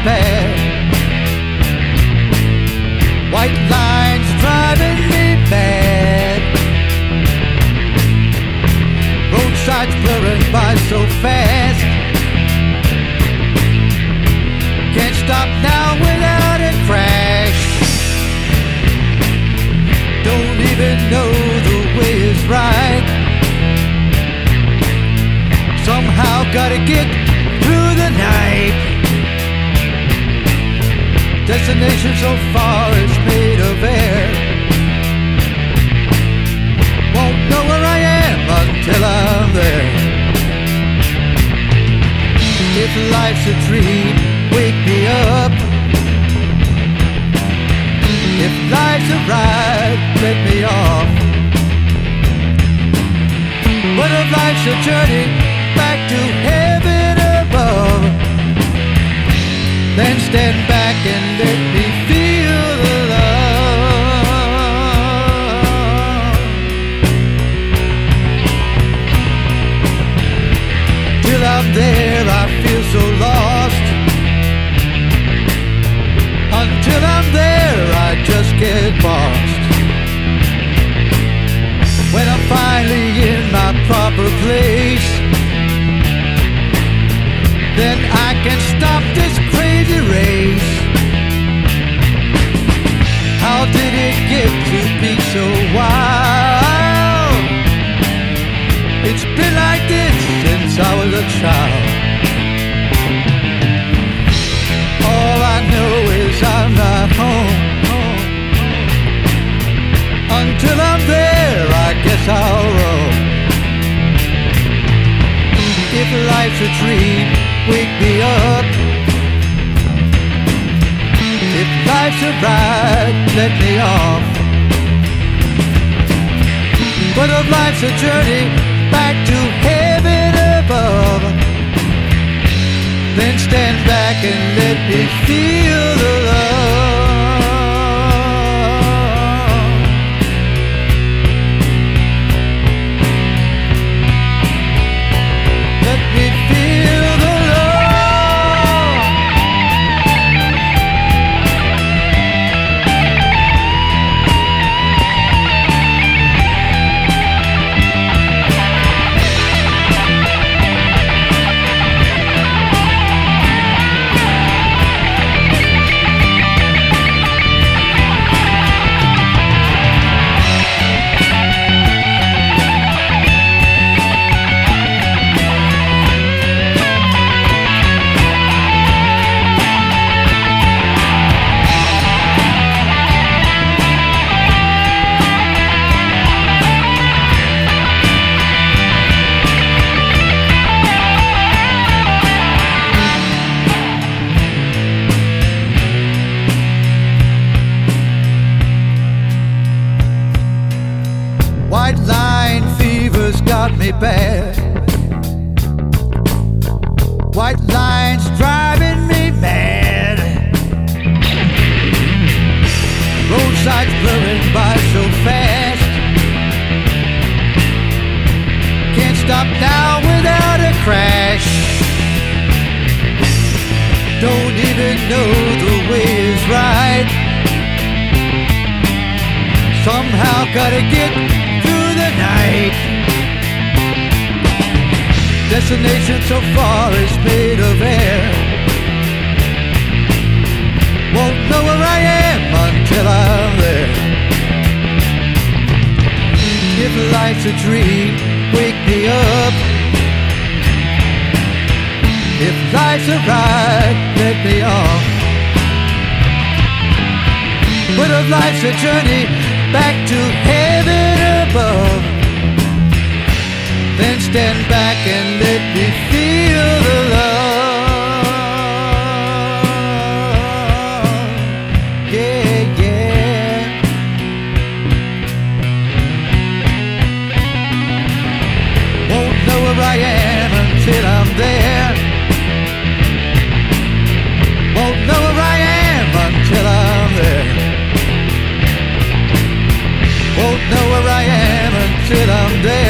bad. White lines driving me mad. Roadsides blurring by so fast. Can't stop now without a crash. Don't even know the way is right. Somehow gotta get through the night. Destination so far is made of air. Won't know where I am until I'm there. If life's a dream, wake me up. If life's a ride, let me off. But if life's a journey back to heaven above, then stand back and let me feel the love. Till I'm there I feel so lost. Until I'm there I just get lost. When I'm finally in my proper place, then I can stop this crazy race. How did it get to be so wild? It's been like this since I was a child. All I know is I'm not home. Until I'm there, I guess I'll roam. If life's a dream, wake me up. If life's a ride, let me off. But if life's a journey back to heaven above, then stand back and let me feel the love. Let me feel the love. White line fever's got me bad. White lines driving me mad. Roadsides blurring by so fast. Can't stop now without a crash. Don't even know the way is right. Somehow gotta get through the night. Destination so far is made of air. Won't know where I am until I'm there. If life's a dream, wake me up. If life's a ride, let me off. But if life's a journey back to heaven above, then stand back and let me feel the love. Yeah, yeah. Won't know where I am until I'm there. Won't know where I am until I'm there. Won't know where I am until I'm there.